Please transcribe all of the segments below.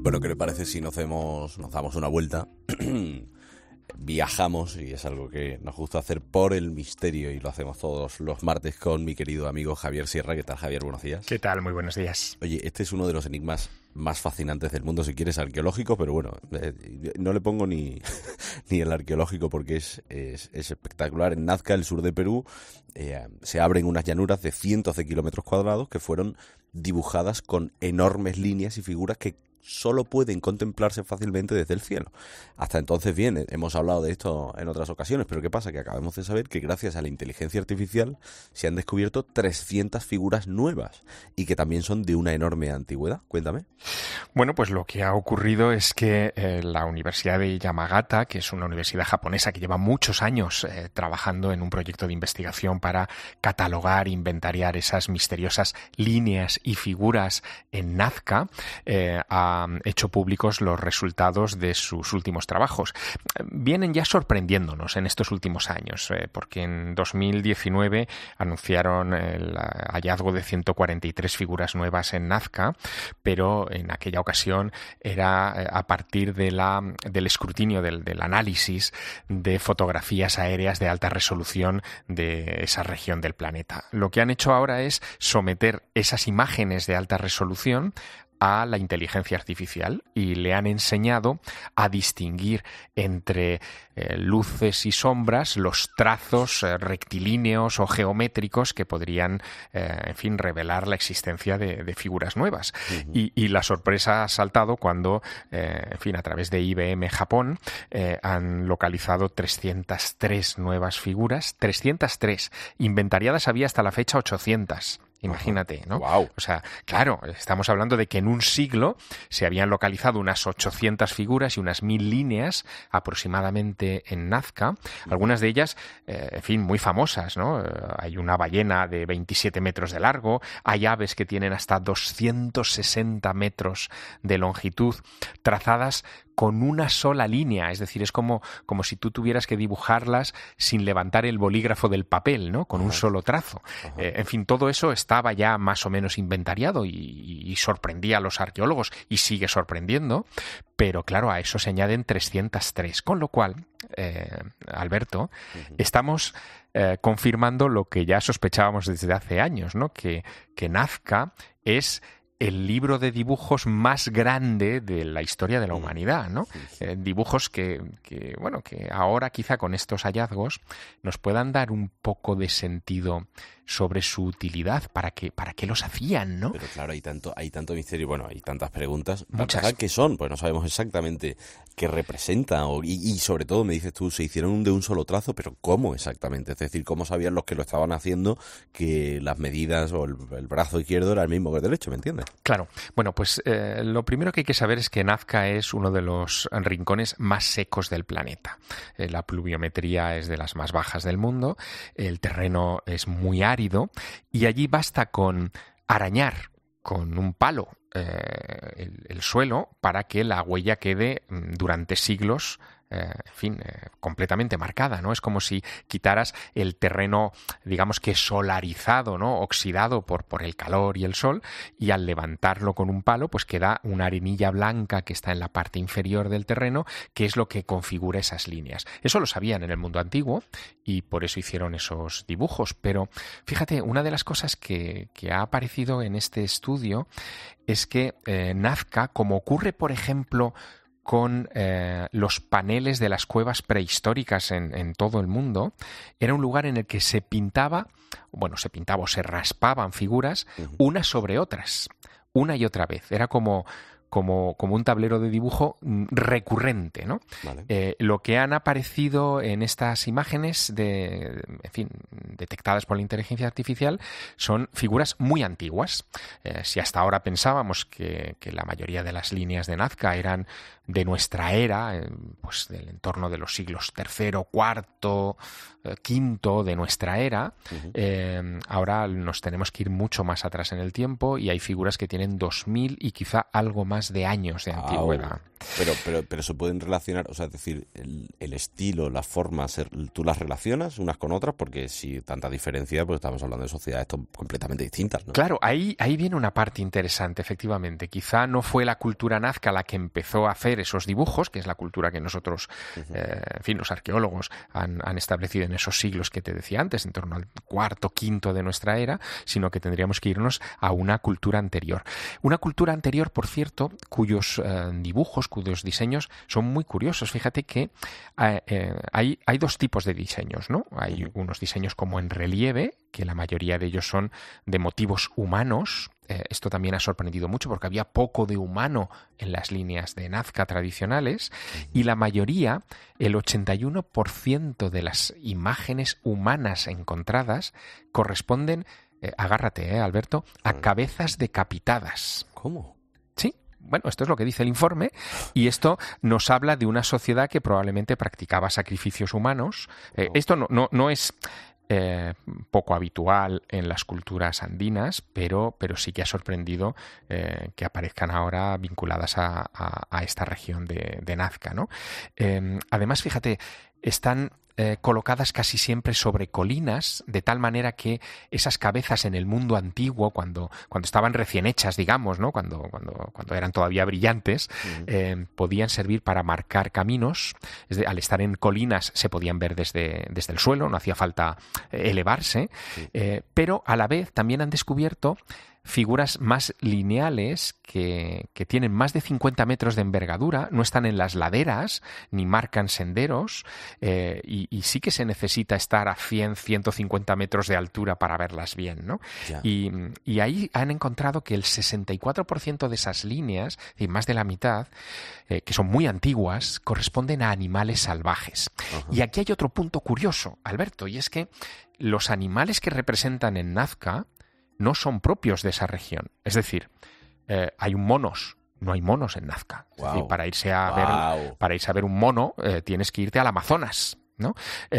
Bueno, ¿qué le parece si nos damos una vuelta? Viajamos, y es algo que nos gusta hacer, por el misterio, y lo hacemos todos los martes con mi querido amigo Javier Sierra. ¿Qué tal, Javier? Buenos días. ¿Qué tal? Muy buenos días. Oye, este es uno de los enigmas más fascinantes del mundo, si quieres arqueológico, pero bueno, no le pongo ni el arqueológico porque es espectacular. En Nazca, el sur de Perú, se abren unas llanuras de cientos de kilómetros cuadrados que fueron dibujadas con enormes líneas y figuras que solo pueden contemplarse fácilmente desde el cielo. Hasta entonces, bien, hemos hablado de esto en otras ocasiones, pero ¿qué pasa? Que acabamos de saber que gracias a la inteligencia artificial se han descubierto 300 figuras nuevas y que también son de una enorme antigüedad. Cuéntame. Bueno, pues lo que ha ocurrido es que la Universidad de Yamagata, que es una universidad japonesa que lleva muchos años trabajando en un proyecto de investigación para catalogar, inventariar esas misteriosas líneas y figuras en Nazca, ha hecho públicos los resultados de sus últimos trabajos. Vienen ya sorprendiéndonos en estos últimos años, porque en 2019 anunciaron el hallazgo de 143 figuras nuevas en Nazca, pero en aquella ocasión era a partir del escrutinio, del análisis de fotografías aéreas de alta resolución de esa región del planeta. Lo que han hecho ahora es someter esas imágenes de alta resolución a la inteligencia artificial y le han enseñado a distinguir entre luces y sombras, los trazos rectilíneos o geométricos que podrían, revelar la existencia de figuras nuevas. Uh-huh. Y la sorpresa ha saltado cuando, a través de IBM Japón, han localizado 303 nuevas figuras, 303. Inventariadas había hasta la fecha 800. Imagínate, ¿no? Wow. O sea, claro, estamos hablando de que en un siglo se habían localizado unas 800 figuras y unas 1000 líneas aproximadamente en Nazca, algunas de ellas, muy famosas, ¿no? Hay una ballena de 27 metros de largo, hay aves que tienen hasta 260 metros de longitud, trazadas con una sola línea, es decir, es como si tú tuvieras que dibujarlas sin levantar el bolígrafo del papel, ¿no? Con un solo trazo. Todo eso estaba ya más o menos inventariado y sorprendía a los arqueólogos y sigue sorprendiendo, pero claro, a eso se añaden 303, con lo cual, Alberto, estamos confirmando lo que ya sospechábamos desde hace años, ¿no? Que Nazca es el libro de dibujos más grande de la historia de la humanidad, ¿no? Dibujos que ahora quizá con estos hallazgos nos puedan dar un poco de sentido sobre su utilidad, para qué los hacían, ¿no? Pero claro, hay tanto misterio, bueno, hay tantas preguntas. Muchas. ¿Qué son? Pues no sabemos exactamente qué representan y sobre todo, me dices tú, se hicieron de un solo trazo, pero ¿cómo exactamente? Es decir, ¿cómo sabían los que lo estaban haciendo que las medidas o el brazo izquierdo era el mismo que el derecho? ¿Me entiendes? Claro. Bueno, pues lo primero que hay que saber es que Nazca es uno de los rincones más secos del planeta. La pluviometría es de las más bajas del mundo, el terreno es muy árido y allí basta con arañar con un palo el suelo para que la huella quede durante siglos completamente marcada, ¿no? Es como si quitaras el terreno, digamos que solarizado, ¿no? Oxidado por el calor y el sol, y al levantarlo con un palo, pues queda una arenilla blanca que está en la parte inferior del terreno, que es lo que configura esas líneas. Eso lo sabían en el mundo antiguo y por eso hicieron esos dibujos. Pero fíjate, una de las cosas que ha aparecido en este estudio es que Nazca, como ocurre, por ejemplo, con los paneles de las cuevas prehistóricas en todo el mundo, era un lugar en el que se pintaba o se raspaban figuras unas sobre otras, una y otra vez. Era como un tablero de dibujo recurrente, ¿no? Vale. Lo que han aparecido en estas imágenes detectadas por la inteligencia artificial son figuras muy antiguas. Si hasta ahora pensábamos que la mayoría de las líneas de Nazca eran de nuestra era, pues del entorno de los siglos III, IV, V de nuestra era. Ahora nos tenemos que ir mucho más atrás en el tiempo y hay figuras que tienen 2000 y quizá algo más de años de antigüedad. Pero se pueden relacionar, o sea, es decir, el estilo, las formas, tú las relacionas unas con otras, porque si tanta diferencia, pues estamos hablando de sociedades completamente distintas, ¿no? Claro, ahí viene una parte interesante, efectivamente. Quizá no fue la cultura nazca la que empezó a hacer esos dibujos, que es la cultura que nosotros, en fin, los arqueólogos han establecido en esos siglos que te decía antes, en torno al IV, V de nuestra era, sino que tendríamos que irnos a una cultura anterior. Una cultura anterior, por cierto, cuyos dibujos, cuyos diseños son muy curiosos. Fíjate que hay dos tipos de diseños, ¿no? Hay unos diseños como en relieve, que la mayoría de ellos son de motivos humanos. Esto también ha sorprendido mucho porque había poco de humano en las líneas de Nazca tradicionales y la mayoría, el 81% de las imágenes humanas encontradas corresponden, agárrate, Alberto, a cabezas decapitadas. ¿Cómo? Sí. Bueno, esto es lo que dice el informe y esto nos habla de una sociedad que probablemente practicaba sacrificios humanos. Esto no es poco habitual en las culturas andinas, pero sí que ha sorprendido que aparezcan ahora vinculadas a esta región de Nazca, ¿no? Además, fíjate, están colocadas casi siempre sobre colinas, de tal manera que esas cabezas en el mundo antiguo, cuando estaban recién hechas, digamos, ¿no? Cuando eran todavía brillantes, podían servir para marcar caminos. Al estar en colinas se podían ver desde el suelo, no hacía falta elevarse, pero a la vez también han descubierto figuras más lineales que tienen más de 50 metros de envergadura, no están en las laderas ni marcan senderos y sí que se necesita estar a 100, 150 metros de altura para verlas bien, ¿no? Y ahí han encontrado que el 64% de esas líneas, es decir, más de la mitad, que son muy antiguas, corresponden a animales salvajes. Y aquí hay otro punto curioso, Alberto, y es que los animales que representan en Nazca no son propios de esa región. Es decir, hay monos. No hay monos en Nazca. Es decir, para irse a ver un mono tienes que irte al Amazonas, ¿no?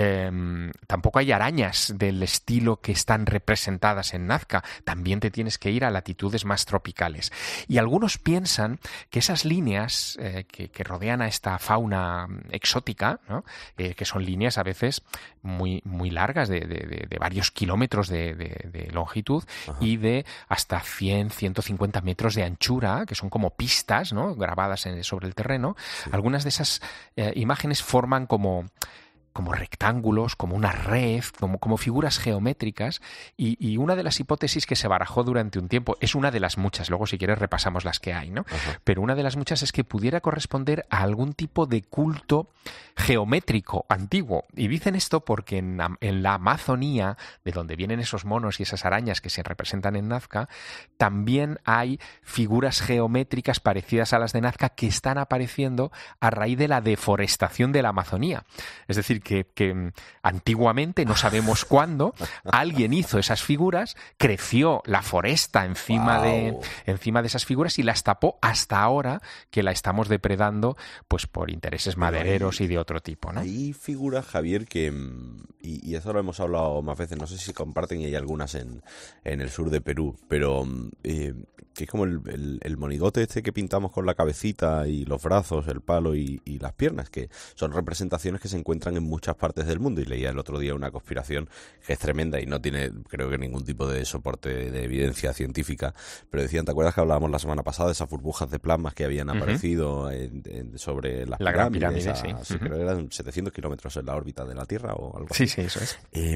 Tampoco hay arañas del estilo que están representadas en Nazca. También te tienes que ir a latitudes más tropicales. Y algunos piensan que esas líneas que rodean a esta fauna exótica, ¿no? Que son líneas a veces muy, muy largas, de varios kilómetros de longitud y de hasta 100, 150 metros de anchura, que son como pistas, ¿no? Grabadas sobre el terreno. Sí. Algunas de esas imágenes forman como rectángulos, como una red, como figuras geométricas y una de las hipótesis que se barajó durante un tiempo, es una de las muchas, luego si quieres repasamos las que hay, ¿no? Pero una de las muchas es que pudiera corresponder a algún tipo de culto geométrico antiguo. Y dicen esto porque en la Amazonía, de donde vienen esos monos y esas arañas que se representan en Nazca, también hay figuras geométricas parecidas a las de Nazca que están apareciendo a raíz de la deforestación de la Amazonía. Es decir, que antiguamente, no sabemos cuándo, alguien hizo esas figuras, creció la foresta encima de esas figuras y las tapó hasta ahora que la estamos depredando pues por intereses madereros y de otro tipo, ¿no? Hay figuras, Javier, que y eso lo hemos hablado más veces, no sé si comparten y hay algunas en el sur de Perú, pero que es como el monigote este que pintamos con la cabecita y los brazos, el palo y las piernas, que son representaciones que se encuentran en muchas partes del mundo. Y leía el otro día una conspiración que es tremenda y no tiene, creo que, ningún tipo de soporte de evidencia científica, pero decían, ¿te acuerdas que hablábamos la semana pasada de esas burbujas de plasmas que habían aparecido sobre las la pirámides? Gran Pirámide, sí. Creo que eran 700 kilómetros en la órbita de la Tierra o algo así. Sí, eso es.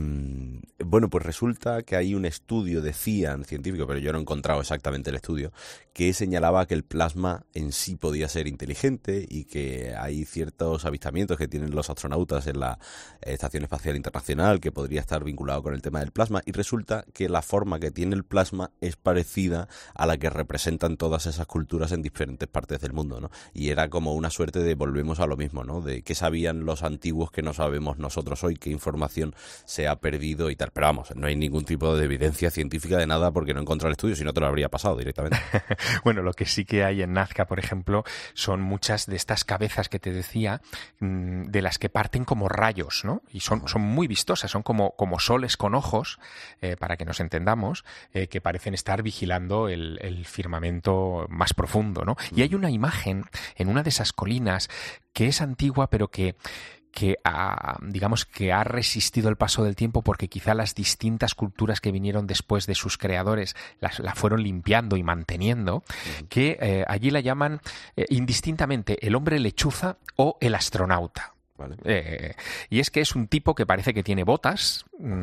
Bueno, pues resulta que hay un estudio, decían, científico, pero yo no he encontrado exactamente el estudio, que señalaba que el plasma en sí podía ser inteligente y que hay ciertos avistamientos que tienen los astronautas en la Estación Espacial Internacional, que podría estar vinculado con el tema del plasma, y resulta que la forma que tiene el plasma es parecida a la que representan todas esas culturas en diferentes partes del mundo, ¿no? Y era como una suerte de volvemos a lo mismo, ¿no? De qué sabían los antiguos que no sabemos nosotros hoy, qué información se ha perdido y tal. Pero vamos, no hay ningún tipo de evidencia científica de nada porque no he encontrado el estudio, si no te lo habría pasado directamente. Bueno, lo que sí que hay en Nazca, por ejemplo, son muchas de estas cabezas que te decía, de las que parten como rayos, ¿no? Y son muy vistosas, son como soles con ojos, para que nos entendamos, que parecen estar vigilando el firmamento más profundo, ¿no? Y hay una imagen en una de esas colinas que es antigua, pero que digamos que ha resistido el paso del tiempo porque quizá las distintas culturas que vinieron después de sus creadores la fueron limpiando y manteniendo, que allí la llaman indistintamente el hombre lechuza o el astronauta. Vale. Y es que es un tipo que parece que tiene botas,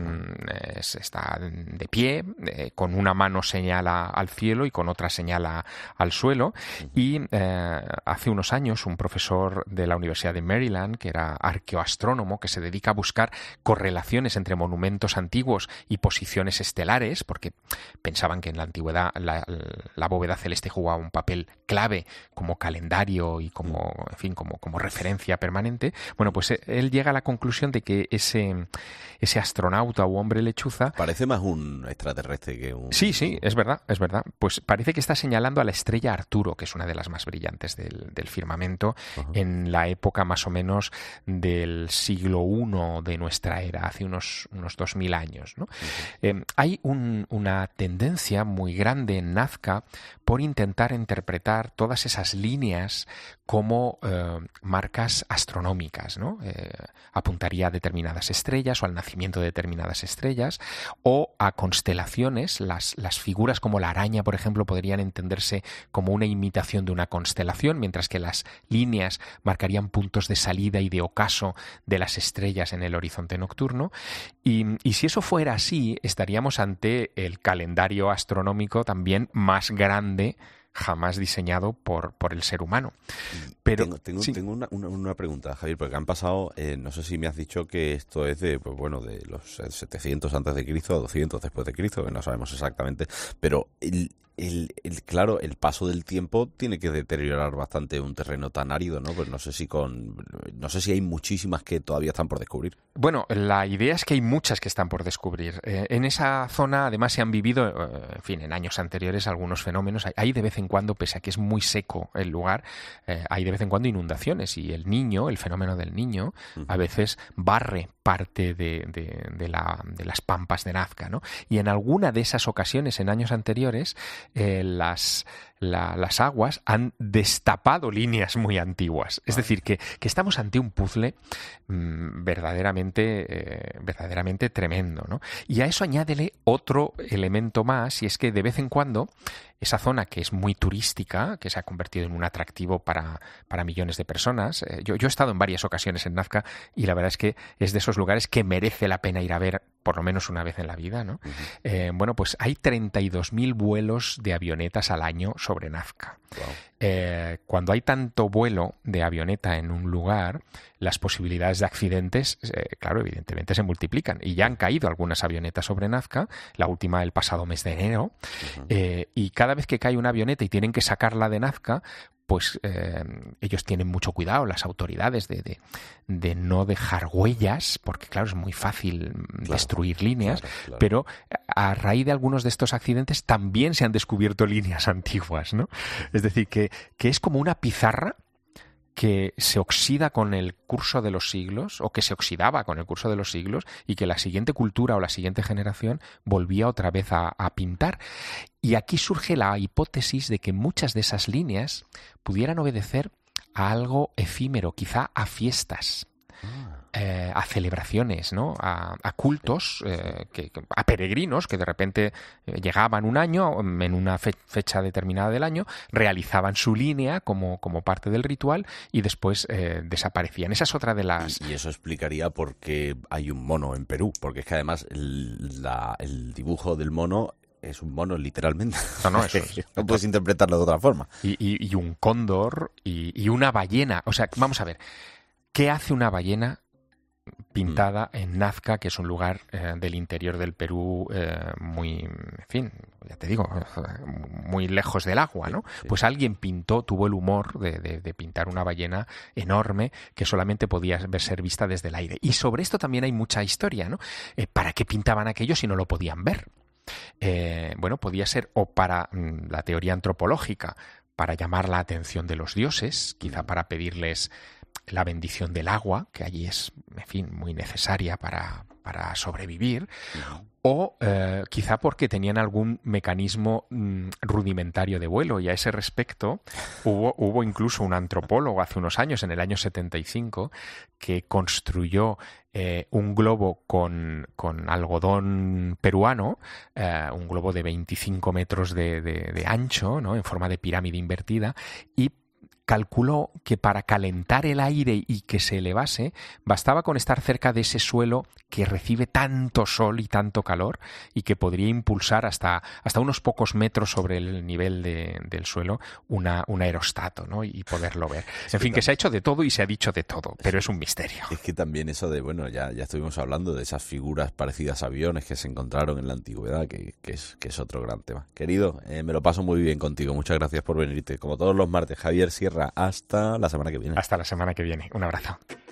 está de pie, con una mano señala al cielo y con otra señala al suelo. Y hace unos años un profesor de la Universidad de Maryland, que era arqueoastrónomo, que se dedica a buscar correlaciones entre monumentos antiguos y posiciones estelares, porque pensaban que en la antigüedad la bóveda celeste jugaba un papel clave como calendario y como referencia permanente. Bueno, pues él llega a la conclusión de que ese astronauta o hombre lechuza... Parece más un extraterrestre que un... Sí, es verdad. Pues parece que está señalando a la estrella Arturo, que es una de las más brillantes del firmamento, en la época más o menos del siglo I de nuestra era, hace unos 2000 años, ¿no? Hay una tendencia muy grande en Nazca por intentar interpretar todas esas líneas como marcas astronómicas, ¿no? Apuntaría a determinadas estrellas o al nacimiento de determinadas estrellas o a constelaciones. Las figuras como la araña, por ejemplo, podrían entenderse como una imitación de una constelación, mientras que las líneas marcarían puntos de salida y de ocaso de las estrellas en el horizonte nocturno. Y si eso fuera así, estaríamos ante el calendario astronómico también más grande jamás diseñado por el ser humano. Pero tengo una pregunta, Javier, porque han pasado, no sé si me has dicho que esto es de los 700 antes de Cristo a 200 después de Cristo, que no sabemos exactamente, pero claro, el paso del tiempo tiene que deteriorar bastante un terreno tan árido, ¿no? Pues no sé si hay muchísimas que todavía están por descubrir. Bueno, la idea es que hay muchas que están por descubrir. En esa zona, además, se han vivido, en años anteriores, algunos fenómenos. Hay de vez en cuando, pese a que es muy seco el lugar, hay de vez en cuando inundaciones. Y el fenómeno del Niño, a veces barre parte de las pampas de Nazca, ¿no? Y en alguna de esas ocasiones, en años anteriores, las aguas han destapado líneas muy antiguas. Es decir, que estamos ante un puzzle verdaderamente tremendo, ¿no? Y a eso añádele otro elemento más, y es que de vez en cuando esa zona que es muy turística, que se ha convertido en un atractivo para millones de personas, yo he estado en varias ocasiones en Nazca y la verdad es que es de esos lugares que merece la pena ir a ver por lo menos una vez en la vida, ¿no? Pues hay 32.000 vuelos de avionetas al año sobre Nazca. Wow. Cuando hay tanto vuelo de avioneta en un lugar, las posibilidades de accidentes, claro, evidentemente se multiplican. Y ya han caído algunas avionetas sobre Nazca, la última el pasado mes de enero, y cada vez que cae una avioneta y tienen que sacarla de Nazca, pues ellos tienen mucho cuidado, las autoridades, de no dejar huellas, porque claro, es muy fácil destruir líneas, claro. Pero a raíz de algunos de estos accidentes también se han descubierto líneas antiguas, ¿no? Es decir, que es como una pizarra que se oxida con el curso de los siglos, o que se oxidaba con el curso de los siglos, y que la siguiente cultura o la siguiente generación volvía otra vez a pintar. Y aquí surge la hipótesis de que muchas de esas líneas pudieran obedecer a algo efímero, quizá a fiestas, a celebraciones, ¿no? A cultos, a peregrinos que de repente llegaban un año, en una fecha determinada del año, realizaban su línea como parte del ritual y después desaparecían. Esa es otra de las... Y eso explicaría por qué hay un mono en Perú, porque es que además el dibujo del mono es un mono, literalmente. No puedes interpretarlo de otra forma. Y un cóndor y una ballena. O sea, vamos a ver, ¿qué hace una ballena pintada en Nazca, que es un lugar del interior del Perú muy, en fin, ya te digo, muy lejos del agua, ¿no? Sí. Pues alguien tuvo el humor de pintar una ballena enorme que solamente podía ser vista desde el aire. Y sobre esto también hay mucha historia, ¿no? ¿Para qué pintaban aquello si no lo podían ver? Bueno, podía ser o para la teoría antropológica, para llamar la atención de los dioses, quizá para pedirles la bendición del agua, que allí es, en fin, muy necesaria para sobrevivir, o quizá porque tenían algún mecanismo rudimentario de vuelo. Y a ese respecto hubo incluso un antropólogo hace unos años, en el año 75, que construyó un globo con algodón peruano, un globo de 25 metros de ancho, ¿no?, en forma de pirámide invertida, y calculó que para calentar el aire y que se elevase bastaba con estar cerca de ese suelo que recibe tanto sol y tanto calor y que podría impulsar hasta unos pocos metros sobre el nivel del suelo un aerostato, ¿no?, y poderlo ver. En fin, que se ha hecho de todo y se ha dicho de todo, pero es un misterio. Es que también eso de, bueno, ya estuvimos hablando de esas figuras parecidas a aviones que se encontraron en la antigüedad, que es otro gran tema. Querido, me lo paso muy bien contigo. Muchas gracias por venirte. Como todos los martes, Javier Sierra. Hasta la semana que viene. Hasta la semana que viene. Un abrazo.